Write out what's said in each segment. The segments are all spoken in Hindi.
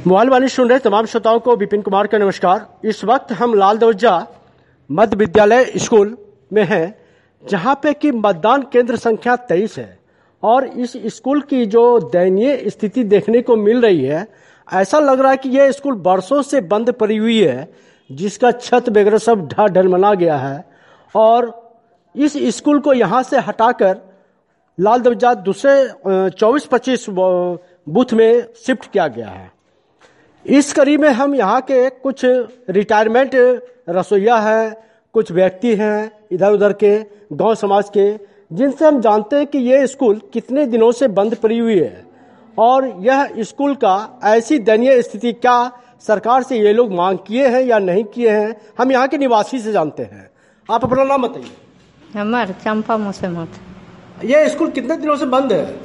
मोबाइल वाणी सुन रहे तमाम श्रोताओं को विपिन कुमार का नमस्कार। इस वक्त हम लाल दौजा मध्य विद्यालय स्कूल में हैं, जहां पे कि मतदान केंद्र संख्या 23 है और इस स्कूल की जो दयनीय स्थिति देखने को मिल रही है, ऐसा लग रहा है कि यह स्कूल बरसों से बंद पड़ी हुई है, जिसका छत वगैरह सब ढलमला गया है और इस स्कूल को यहां से हटाकर लाल दौजा दूसरे 24-25 बूथ में शिफ्ट किया गया है। इस कड़ी में हम यहाँ के कुछ रिटायरमेंट रसोइया हैं, कुछ व्यक्ति हैं इधर उधर के गांव समाज के, जिनसे हम जानते हैं कि ये स्कूल कितने दिनों से बंद पड़ी हुई है और यह स्कूल का ऐसी दयनीय स्थिति क्या सरकार से ये लोग मांग किए हैं या नहीं किए हैं, हम यहाँ के निवासी से जानते हैं। आप अपना नाम बताइए। हमार चंपा मुसमत। ये स्कूल कितने दिनों से बंद है?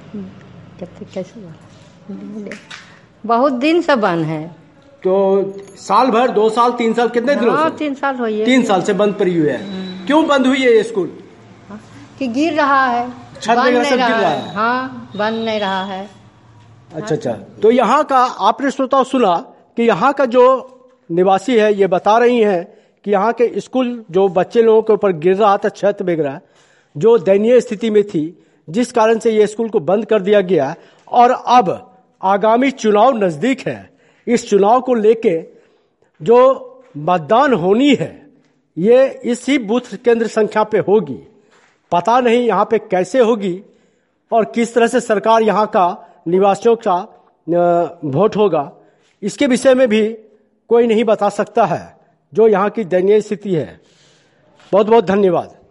कैसे बहुत दिन से बंद है। तो साल भर, 2 साल, 3 साल, कितने दिनों से? 3 साल हुई है। 3 साल से बंद पड़ी हुई है। क्यों बंद हुई है ये स्कूल? कि गिर रहा है, छत वगैरह सब गिर रहा है। हाँ, बंद नहीं रहा है। अच्छा। तो यहाँ का आपने श्रोता सुना कि यहाँ का जो निवासी है ये बता रही हैं कि यहाँ के स्कूल जो बच्चे लोगों के ऊपर गिर रहा था, छत वगैरह जो दयनीय स्थिति में थी, जिस कारण से ये स्कूल को बंद कर दिया गया और अब आगामी चुनाव नजदीक है। इस चुनाव को लेके जो मतदान होनी है ये इसी बूथ केंद्र संख्या पे होगी। पता नहीं यहाँ पे कैसे होगी और किस तरह से सरकार यहाँ का निवासियों का वोट होगा, इसके विषय में भी कोई नहीं बता सकता है जो यहाँ की दयनीय स्थिति है। बहुत बहुत धन्यवाद।